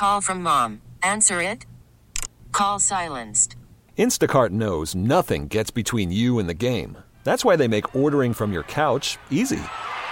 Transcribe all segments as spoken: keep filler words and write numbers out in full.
Call from mom. Answer it. Call silenced. Instacart knows nothing gets between you and the game. That's why they make ordering from your couch easy.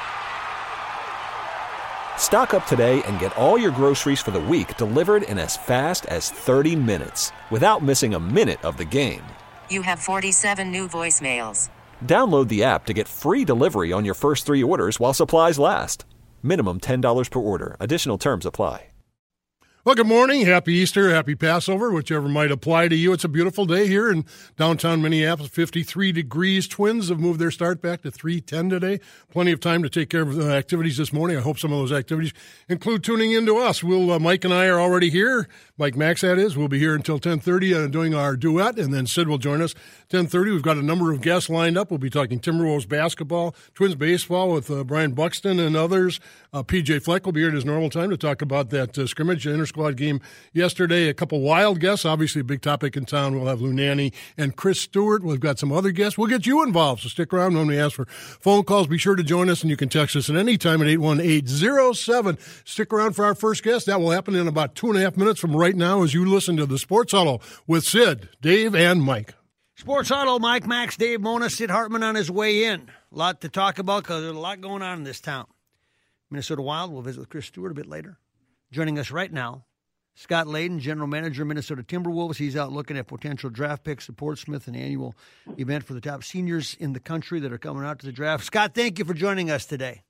Stock up today and get all your groceries for the week delivered in as fast as thirty minutes without missing a minute of the game. You have forty-seven new voicemails. Download the app to get free delivery on your first three orders while supplies last. Minimum ten dollars per order. Additional terms apply. Well, good morning. Happy Easter. Happy Passover, whichever might apply to you. It's a beautiful day here in downtown Minneapolis, fifty-three degrees. Twins have moved their start back to three ten today. Plenty of time to take care of the activities this morning. I hope some of those activities include tuning in to us. We'll, uh, Mike and I are already here. Mike Max, that is. We'll be here until ten thirty uh, doing our duet, and then Sid will join us ten thirty. We've got a number of guests lined up. We'll be talking Timberwolves basketball, Twins baseball with uh, Brian Buxton and others. Uh, P J Fleck will be here at his normal time to talk about that uh, scrimmage, inter-squad game yesterday. A couple wild guests, obviously a big topic in town. We'll have Lou Nanne and Chris Stewart. We've got some other guests. We'll get you involved, so stick around when we ask for phone calls. Be sure to join us, and you can text us at any time at eight one eight zero seven. Stick around for our first guest. That will happen in about two and a half minutes from right now as you listen to the Sports Huddle with Sid, Dave, and Mike. Sports Huddle, Mike, Max, Dave, Mona, Sid Hartman on his way in. A lot to talk about because there's a lot going on in this town. Minnesota Wild, we'll visit with Chris Stewart a bit later. Joining us right now, Scott Layden, General Manager, Minnesota Timberwolves. He's out looking at potential draft picks at Portsmouth, an annual event for the top seniors in the country that are coming out to the draft. Scott, thank you for joining us today.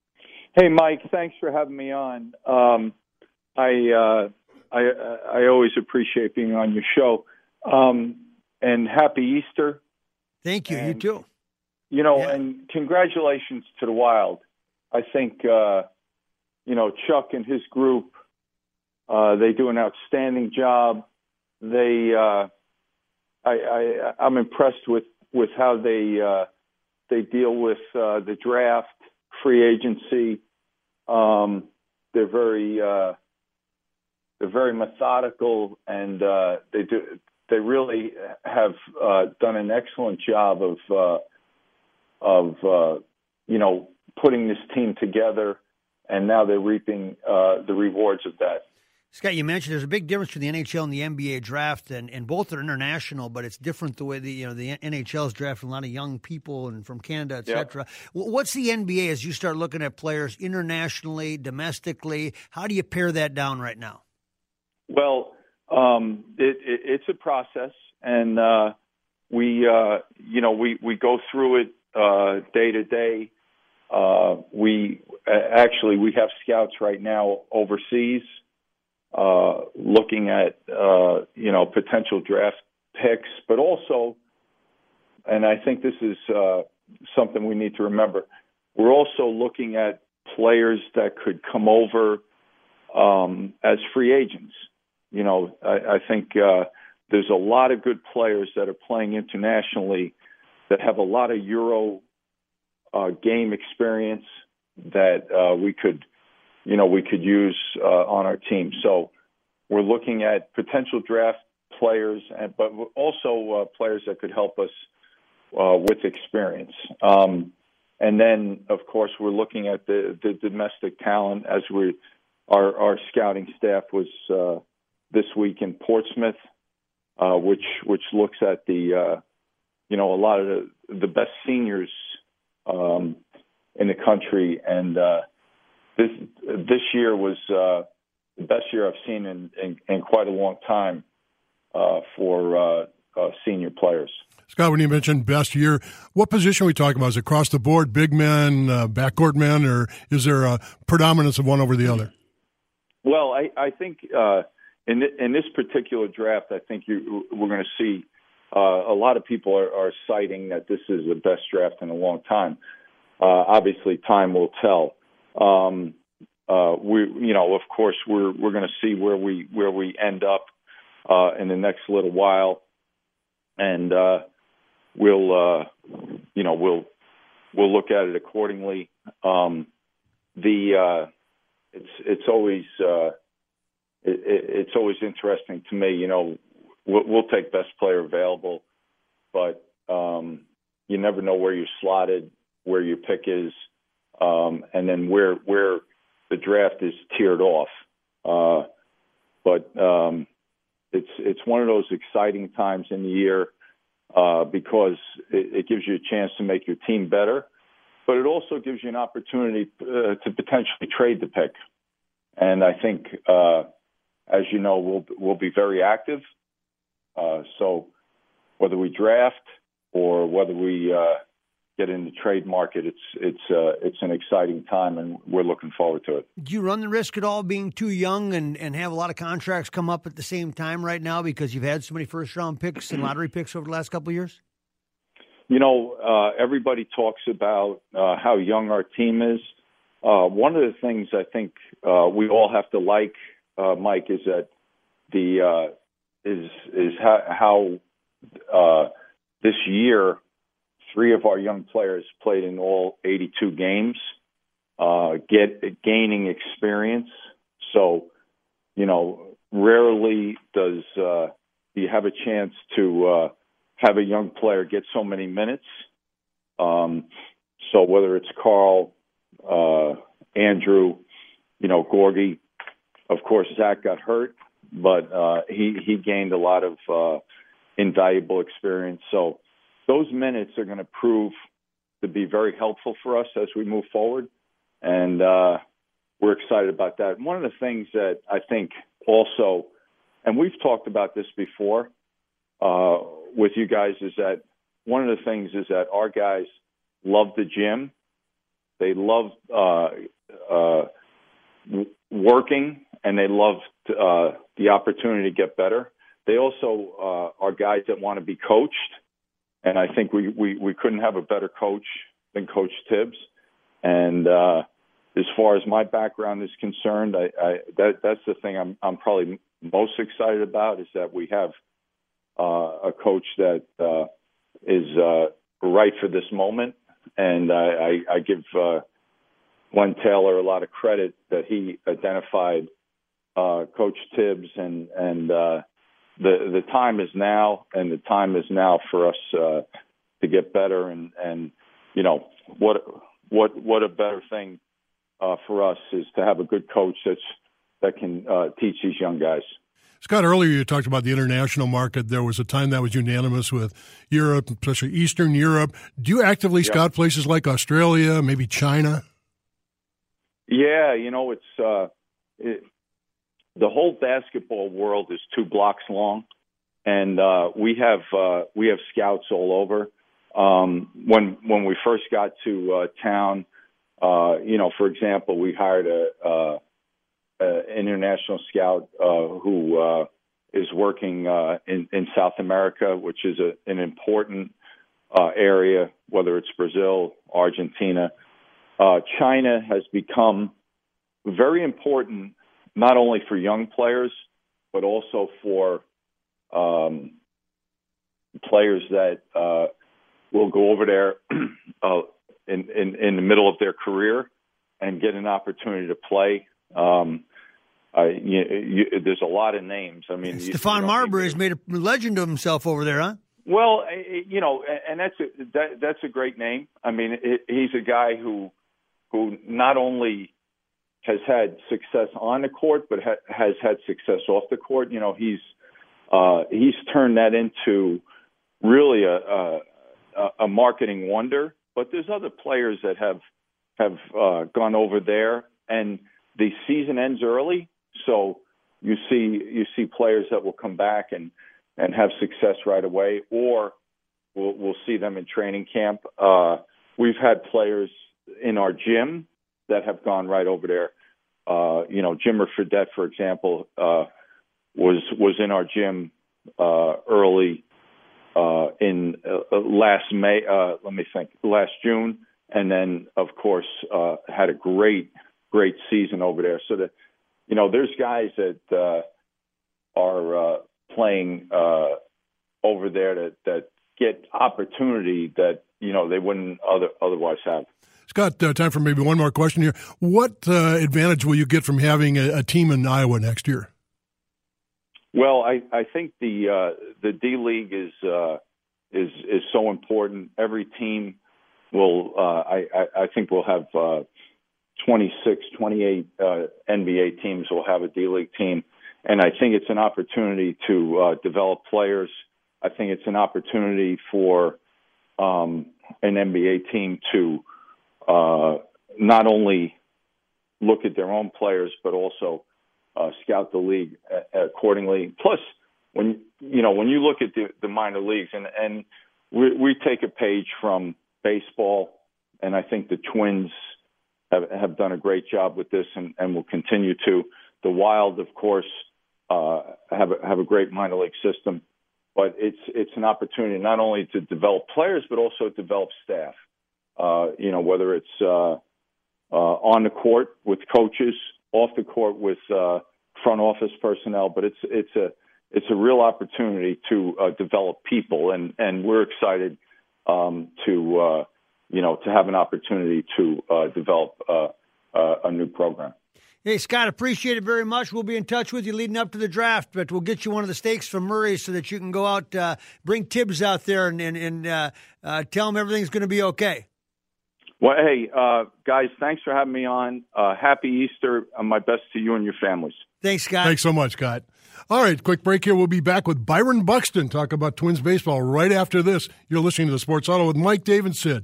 Hey, Mike, thanks for having me on. Um, I, uh, I I always appreciate being on your show. Um, and happy Easter. Thank you. And, you too. You know, yeah. and congratulations to the Wild. I think, uh, you know, Chuck and his group, uh, they do an outstanding job. They, uh, I, I, I'm impressed with, with how they, uh, they deal with uh, the draft, free agency. Um, they're very, uh, they're very methodical, and uh, they do. They really have uh, done an excellent job of, uh, of uh, you know, putting this team together, and now they're reaping uh, the rewards of that. Scott, you mentioned there's a big difference between the N H L and the N B A draft, and, and both are international, but it's different the way the you know the N H L is drafting a lot of young people and from Canada, et cetera. Yep. What's the N B A as you start looking at players internationally, domestically? How do you pare that down right now? Well, um, it, it, it's a process, and uh, we uh, you know we, we go through it uh, day to day. Uh, we uh, actually we have scouts right now overseas uh, looking at uh, you know potential draft picks, but also, and I think this is uh, something we need to remember. We're also looking at players that could come over um, as free agents. You know, I, I think uh, there's a lot of good players that are playing internationally that have a lot of Euro Uh, game experience that uh, we could, you know, we could use uh, on our team. So we're looking at potential draft players, and, but also uh, players that could help us uh, with experience. Um, and then, of course, we're looking at the, the domestic talent as we, our, our scouting staff was uh, this week in Portsmouth, uh, which which looks at the, uh, you know, a lot of the, the best seniors Um, in the country, and uh, this this year was uh, the best year I've seen in, in, in quite a long time uh, for uh, uh, senior players. Scott, when you mentioned best year, what position are we talking about? Is it across the board, big men, uh, backcourt men, or is there a predominance of one over the other? Well, I, I think uh, in in this particular draft, I think you, we're going to see. Uh, a lot of people are, are citing that this is the best draft in a long time. Uh, obviously, time will tell. Um, uh, we, you know, of course, we're we're going to see where we where we end up uh, in the next little while, and uh, we'll, uh, you know, we'll we'll look at it accordingly. Um, the uh, it's it's always uh, it, it's always interesting to me, you know. We'll take best player available, but um, you never know where you're slotted, where your pick is, um, and then where where the draft is tiered off. Uh, but um, it's it's one of those exciting times in the year uh, because it, it gives you a chance to make your team better, but it also gives you an opportunity uh, to potentially trade the pick. And I think, uh, as you know, we'll we'll be very active. Uh, so whether we draft or whether we uh, get in the trade market, it's it's uh, it's an exciting time, and we're looking forward to it. Do you run the risk at all being too young and, and have a lot of contracts come up at the same time right now because you've had so many first-round picks and lottery picks over the last couple of years? You know, uh, everybody talks about uh, how young our team is. Uh, one of the things I think uh, we all have to like, uh, Mike, is that the uh, is is how, how uh, this year three of our young players played in all eighty-two games, uh, get gaining experience. So, you know, rarely does uh, you have a chance to uh, have a young player get so many minutes. Um, so whether it's Carl, uh, Andrew, you know, Gorgie, of course, Zach got hurt, but uh, he, he gained a lot of uh, invaluable experience. So those minutes are going to prove to be very helpful for us as we move forward. And uh, we're excited about that. And one of the things that I think also, and we've talked about this before uh, with you guys, is that one of the things is that our guys love the gym. They love uh, uh, w- working, and they love uh, the opportunity to get better. They also uh, are guys that want to be coached, and I think we, we, we couldn't have a better coach than Coach Tibbs. And uh, as far as my background is concerned, I, I, that, that's the thing I'm, I'm probably most excited about, is that we have uh, a coach that uh, is uh, right for this moment. And I, I, I give uh, Glenn Taylor a lot of credit that he identified uh, Coach Tibbs, and and uh, the the time is now, and the time is now for us uh, to get better. And, and you know what what what a better thing uh, for us is to have a good coach that's that can uh, teach these young guys. Scott, earlier you talked about the international market. There was a time that was unanimous with Europe, especially Eastern Europe. Do you actively yep. scout places like Australia, maybe China? Yeah, you know, it's uh, it, the whole basketball world is two blocks long, and uh, we have uh, we have scouts all over. Um, when when we first got to uh, town, uh, you know, for example, we hired a. Uh, Uh, international scout uh, who uh, is working uh, in, in South America, which is a, an important uh, area, whether it's Brazil, Argentina. Uh, China has become very important, not only for young players, but also for um, players that uh, will go over there uh, in, in, in the middle of their career and get an opportunity to play. Um, uh, you, you, there's a lot of names. I mean, Stephon Marbury has made a legend of himself over there, huh? Well, you know, and that's a, that, that's a great name. I mean, it, he's a guy who who not only has had success on the court, but ha- has had success off the court. You know, he's uh, he's turned that into really a, a, a marketing wonder. But there's other players that have have uh, gone over there, and the season ends early, so you see you see players that will come back and, and have success right away, or we'll, we'll see them in training camp. Uh, we've had players in our gym that have gone right over there. Uh, you know, Jimmer Fredette, for example, uh, was was in our gym uh, early uh, in uh, last May. Uh, let me think, last June, and then of course uh, had a great. great season over there. So that, you know, there's guys that uh, are uh, playing uh, over there that, that get opportunity that, you know, they wouldn't other, otherwise have. Scott, uh, time for maybe one more question here. What uh, advantage will you get from having a, a team in Iowa next year? Well, I, I think the uh, the D League is uh, is is so important. Every team will, uh, I, I, I think, will have uh, twenty-six, twenty-eight uh, N B A teams will have a D League team. and I think it's an opportunity to uh, develop players. I think it's an opportunity for um, an N B A team to uh, not only look at their own players, but also uh, scout the league accordingly. Plus, when you know when you look at the, the minor leagues, and, and we, we take a page from baseball, and I think the Twins have, have done a great job with this, and, and will continue to. The Wild, of course, uh, have a, have a great minor league system, but it's it's an opportunity not only to develop players, but also develop staff. Uh, you know, whether it's uh, uh, on the court with coaches, off the court with uh, front office personnel, but it's it's a it's a real opportunity to uh, develop people, and, and we're excited um, to uh, you know to have an opportunity to uh, develop uh, uh, a new program. Hey, Scott, appreciate it very much. We'll be in touch with you leading up to the draft, but we'll get you one of the steaks from Murray's so that you can go out, uh, bring Tibbs out there and, and, and uh, uh, tell him everything's going to be okay. Well, hey, uh, guys, thanks for having me on. Uh, happy Easter. And my best to you and your families. Thanks, Scott. Thanks so much, Scott. All right, quick break here. We'll be back with Byron Buxton, talk about Twins baseball right after this. You're listening to the Sports Auto with Mike, Dave, and Sid.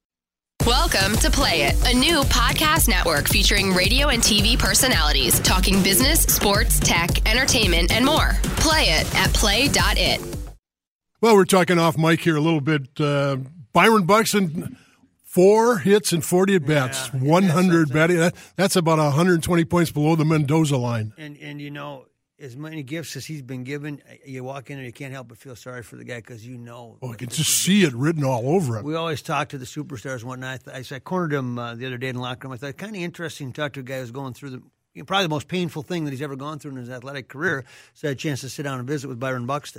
Welcome to Play It, a new podcast network featuring radio and T V personalities talking business, sports, tech, entertainment, and more. Play it at play dot it. Well, we're talking off mic here a little bit. Uh, Byron Buxton, four hits and forty at-bats, yeah, one hundred batting. That, that's about one hundred twenty points below the Mendoza line. And, and you know, as many gifts as he's been given, you walk in and you can't help but feel sorry for the guy because you know. Oh, you can just see it written all over him. We always talk to the superstars and whatnot. I, I, I cornered him uh, the other day in the locker room. I thought, kind of interesting to talk to a guy who's going through the you know, probably the most painful thing that he's ever gone through in his athletic career. So I had a chance to sit down and visit with Byron Buxton.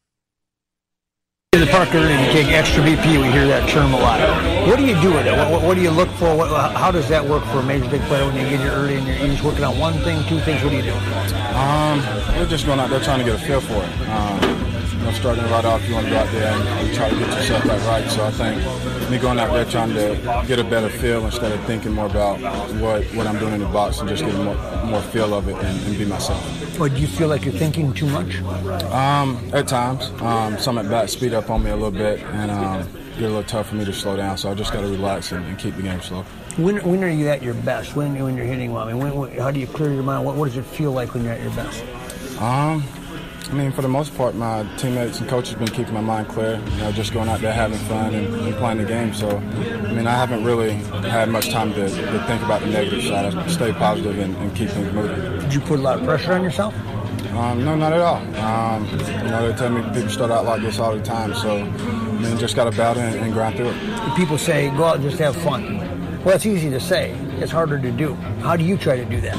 The Parker, and you take extra B P. We hear that term a lot. What do you do with it? What, what, what do you look for? What, how does that work for a major league player when you get here early and you're, you're just working on one thing, two things? What do you do? Um, we're just going out there trying to get a feel for it. Um, you know, starting right off, you want to go out there and, and try to get yourself back right. So I think me going out there trying to get a better feel instead of thinking more about what, what I'm doing in the box and just getting more, more feel of it and, and be myself. Or do you feel like you're thinking too much? Um, at times. Um, some at bat speed up on me a little bit and um, get a little tough for me to slow down. So I just got to relax and, and keep the game slow. When when are you at your best? When when you're hitting well? I mean, when, when, how do you clear your mind? What, what does it feel like when you're at your best? Um, I mean, for the most part, my teammates and coaches have been keeping my mind clear. You know, just going out there having fun and, and playing the game. So, I mean, I haven't really had much time to, to think about the negative side. I stay positive and, and keep things moving. Did you put a lot of pressure on yourself? Um, no, not at all. Um, you know, they tell me people start out like this all the time. So, I mean, just got to battle and, and grind through it. People say, go out and just have fun. Well, it's easy to say. It's harder to do. How do you try to do that?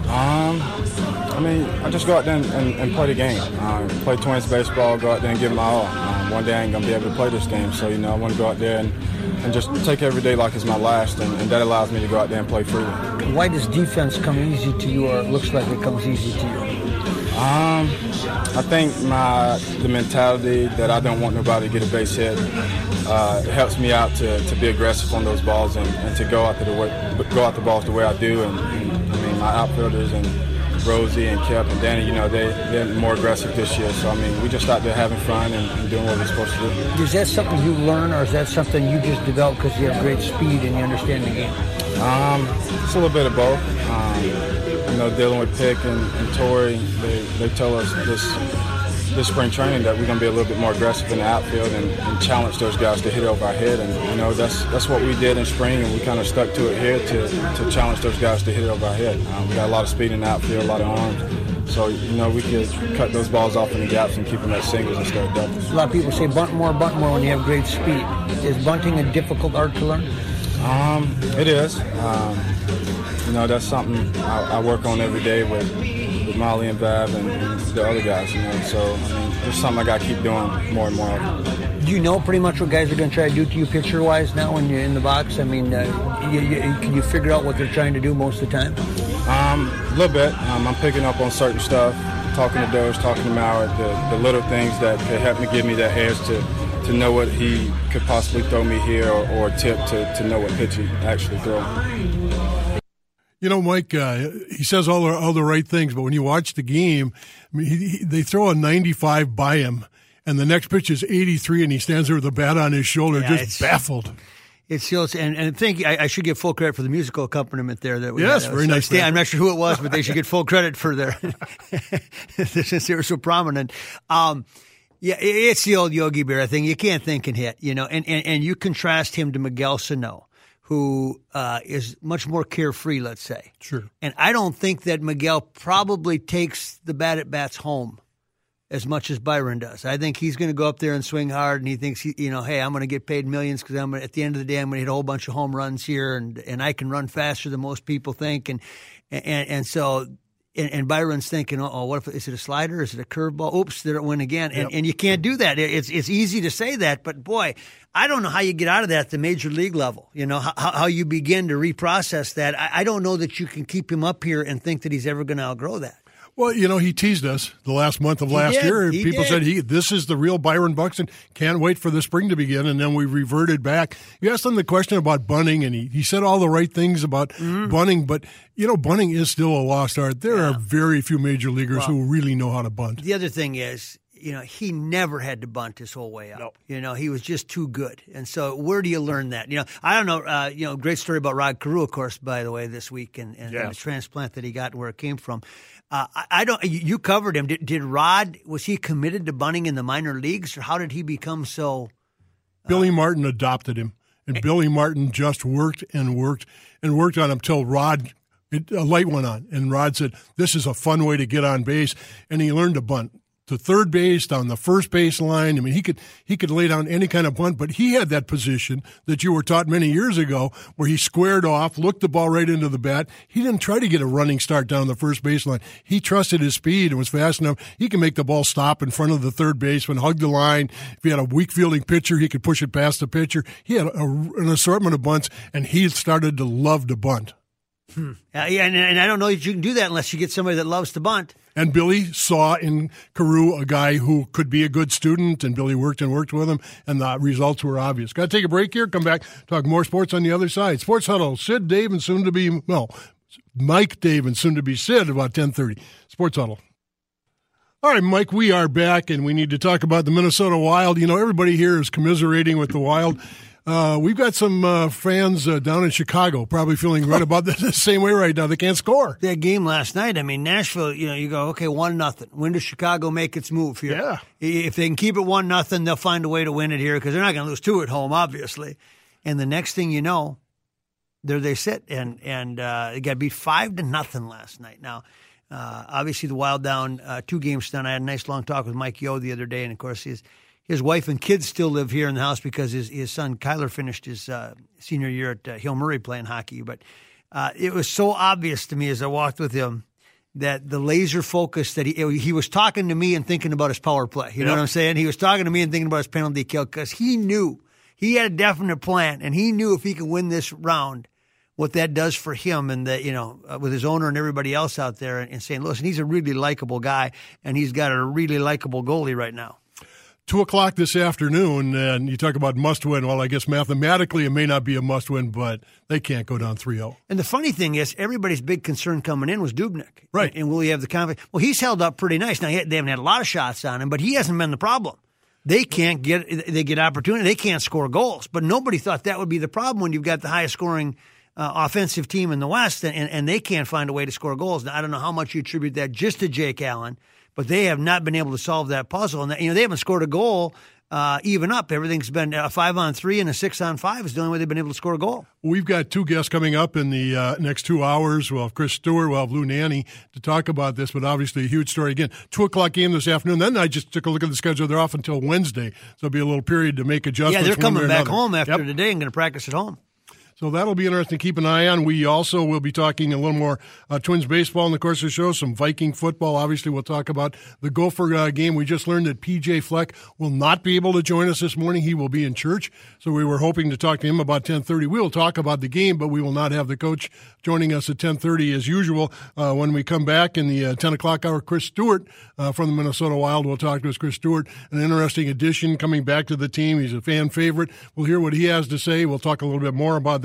Um, I mean, I just go out there and, and, and play the game. Um, play Twins baseball, go out there and give it my all. Um, one day I ain't going to be able to play this game. So, you know, I want to go out there and, and just take every day like it's my last. And, and that allows me to go out there and play freely. Why does defense come easy to you, or it looks like it comes easy to you? Um, I think my the mentality that I don't want nobody to get a base hit uh, helps me out to, to be aggressive on those balls and, and to go out the way, go out the balls the way I do. And, and I mean, my outfielders and Rosie and Kep and Danny, you know, they they're more aggressive this year. So I mean, we just out there having fun and, and doing what we're supposed to do. Is that something you learn, or is that something you just develop because you have great speed and you understand the game? Um, it's a little bit of both. Um, You know, dealing with Pick and, and Torrey, they, they tell us this this spring training that we're going to be a little bit more aggressive in the outfield and, and challenge those guys to hit over our head. And, you know, that's that's what we did in spring, and we kind of stuck to it here to, to challenge those guys to hit it over our head. Um, we got a lot of speed in the outfield, a lot of arms. So, you know, we could cut those balls off in the gaps and keep them at singles instead of doubles. A lot of people say bunt more, bunt more when you have great speed. Is bunting a difficult art to learn? Um, it is. Um, You know, that's something I, I work on every day with, with Molly and Bav and, and the other guys, you know. So, I mean, it's something I got to keep doing more and more often. Do you know pretty much what guys are going to try to do to you pitcher-wise now when you're in the box? I mean, uh, you, you, can you figure out what they're trying to do most of the time? Um, a little bit. Um, I'm picking up on certain stuff, talking to Doge, talking to Mauer, the, the little things that could help me give me that edge to, to know what he could possibly throw me here or, or tip to, to know what pitch he actually throw. You You know, Mike, uh, he says all the, all the right things, but when you watch the game, I mean, he, he, they throw a ninety-five by him, and the next pitch is eighty-three, and he stands there with a bat on his shoulder, yeah, just baffled. It feels, and, and I think I, I should give full credit for the musical accompaniment there. That we yes, had. very so nice. I'm not sure who it was, but they should get full credit for their since they were so prominent. Um, yeah, it's the old Yogi Berra thing. You can't think and hit, you know, and, and, and you contrast him to Miguel Sano, who uh, is much more carefree, let's say. Sure. And I don't think that Miguel probably takes the bat at bats home as much as Byron does. I think he's going to go up there and swing hard, and he thinks, he, you know, hey, I'm going to get paid millions because I'm gonna, at the end of the day, I'm going to hit a whole bunch of home runs here, and and I can run faster than most people think, and and and so. And, and Byron's thinking, oh, what if is it a slider? Is it a curveball? Oops, there it went again. And, yep. and you can't do that. It's it's easy to say that, but boy, I don't know how you get out of that at the major league level. You know, how, how you begin to reprocess that. I, I don't know that you can keep him up here and think that he's ever going to outgrow that. Well, you know, he teased us the last month of He last did. year. He People did. said, he, this is the real Byron Buxton. Can't wait for the spring to begin. And then we reverted back. You asked him the question about bunting, and he, he said all the right things about mm-hmm. bunting. But, you know, bunting is still a lost art. There yeah. are very few major leaguers well, who really know how to bunt. The other thing is, you know, he never had to bunt his whole way up. Nope. You know, he was just too good. And so where do you learn that? You know, I don't know, uh, you know, great story about Rod Carew, of course, by the way, this week, and, and, yes. and the transplant that he got and where it came from. Uh, I, I don't. You covered him. Did, did Rod? Was he committed to bunting in the minor leagues, or how did he become so? Uh, Billy Martin adopted him, and Billy Martin just worked and worked and worked on him till Rod. It, a light went on, and Rod said, "This is a fun way to get on base," and he learned to bunt to third base, down the first base line. I mean, he could he could lay down any kind of bunt, but he had that position that you were taught many years ago where he squared off, looked the ball right into the bat. He didn't try to get a running start down the first baseline. He trusted his speed and was fast enough. He could make the ball stop in front of the third baseman, hug the line. If he had a weak fielding pitcher, he could push it past the pitcher. He had a, an assortment of bunts, and he started to love to bunt. Hmm. Uh, yeah, and, and I don't know that you can do that unless you get somebody that loves to bunt. And Billy saw in Carew a guy who could be a good student, and Billy worked and worked with him, and the results were obvious. Got to take a break here, come back, talk more sports on the other side. Sports Huddle, Sid, Dave, and soon to be, well, Mike, Dave, and soon to be Sid, about ten thirty. Sports Huddle. All right, Mike, we are back, and we need to talk about the Minnesota Wild. You know, everybody here is commiserating with the Wild. Uh, we've got some uh, fans uh, down in Chicago probably feeling right about the, the same way right now. They can't score. That game last night, I mean, Nashville, you know, you go, okay, one nothing. When does Chicago make its move here? Yeah. If they can keep it one nothing, they'll find a way to win it here because they're not going to lose two at home, obviously. And the next thing you know, there they sit, and and uh, they got beat five to nothing last night. Now, uh, obviously the Wild down uh, two games down. I had a nice long talk with Mike Yo the other day, and of course his his wife and kids still live here in the house because his his son Kyler finished his uh, senior year at uh, Hill Murray playing hockey. But uh, it was so obvious to me as I walked with him that the laser focus that he he was talking to me and thinking about his power play. You know yep. what I'm saying? He was talking to me and thinking about his penalty kill because he knew he had a definite plan, and he knew if he could win this round, what that does for him and the, you know, uh, with his owner and everybody else out there in Saint Louis. And he's a really likable guy, and he's got a really likable goalie right now. Two o'clock this afternoon, and you talk about must-win. Well, I guess mathematically it may not be a must-win, but they can't go down three oh. And the funny thing is, everybody's big concern coming in was Dubnyk. Right. And, and will he have the confidence? Well, he's held up pretty nice. Now, he, they haven't had a lot of shots on him, but he hasn't been the problem. They can't get they get opportunity. They can't score goals. But nobody thought that would be the problem when you've got the highest scoring uh, offensive team in the West, and, and they can't find a way to score goals. Now, I don't know how much you attribute that just to Jake Allen, but they have not been able to solve that puzzle. And, that, you know, they haven't scored a goal uh, even up. Everything's been a five on three and a six on five is the only way they've been able to score a goal. We've got two guests coming up in the uh, next two hours. We'll have Chris Stewart, we'll have Lou Nanny to talk about this, but obviously a huge story. Again, two o'clock game this afternoon. Then I just took a look at the schedule. They're off until Wednesday, so it'll be a little period to make adjustments. Yeah, they're coming back another. home after yep. today and going to practice at home. So that'll be interesting to keep an eye on. We also will be talking a little more uh, Twins baseball in the course of the show, some Viking football. Obviously, we'll talk about the Gopher uh, game. We just learned that P J Fleck will not be able to join us this morning. He will be in church, so we were hoping to talk to him about ten thirty. We will talk about the game, but we will not have the coach joining us at ten thirty as usual. Uh, when we come back in the uh, ten o'clock hour, Chris Stewart uh, from the Minnesota Wild will talk to us. Chris Stewart, an interesting addition coming back to the team. He's a fan favorite. We'll hear what he has to say. We'll talk a little bit more about that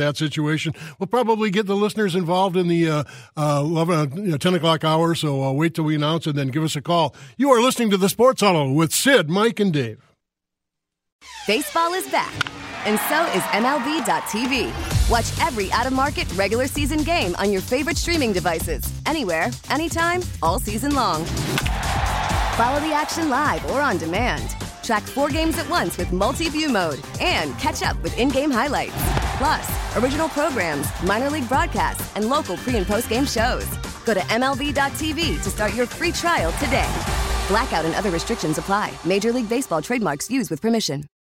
that situation. We'll probably get the listeners involved in the uh, uh, eleven, you know, ten o'clock hour, so uh, wait till we announce and then give us a call. You are listening to the Sports Huddle with Sid, Mike, and Dave. Baseball is back, and so is M L B dot T V. Watch every out-of-market regular season game on your favorite streaming devices, anywhere, anytime, all season long. Follow the action live or on demand. Track four games at once with multi-view mode and catch up with in-game highlights. Plus, original programs, minor league broadcasts, and local pre- and post-game shows. Go to M L B dot T V to start your free trial today. Blackout and other restrictions apply. Major League Baseball trademarks used with permission.